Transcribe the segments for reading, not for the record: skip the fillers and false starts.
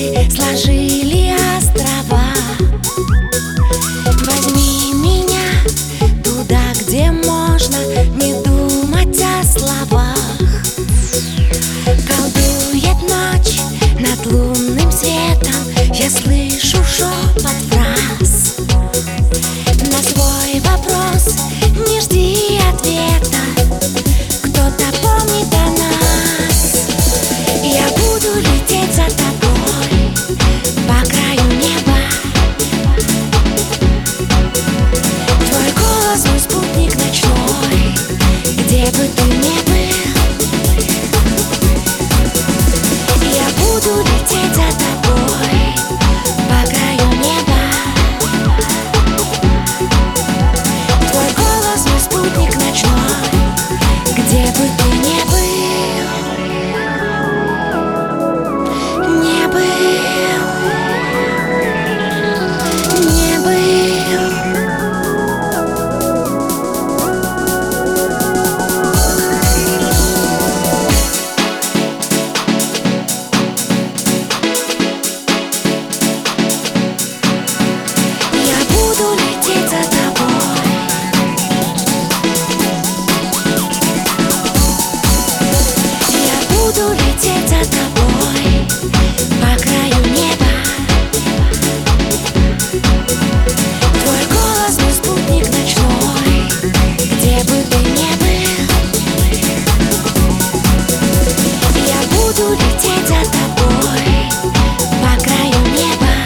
звезды сложили острова. Возьми меня туда, где можно не думать о словах. Колдует ночь над лунным светом, я слышу шепот фраз. На свой вопрос не жди ответа, кто-то помнит о нас. Я буду лететь за тобой по краю неба. Твой голос мой спутник ночной, где бы ты ни был. Я буду лететь за тобой по краю неба. Твой голос мой спутник ночной, где бы ты ни был. Не был, не был. Я буду лететь за тобой. Я буду лететь за тобой по краю неба. Твой голос мой спутник ночной, где бы ты ни был. Я буду лететь за тобой по краю неба.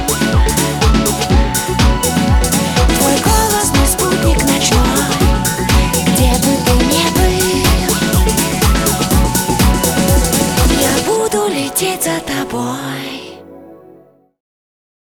Твой голос мой спутник ночной, где бы ты ни был. Я буду лететь за тобой.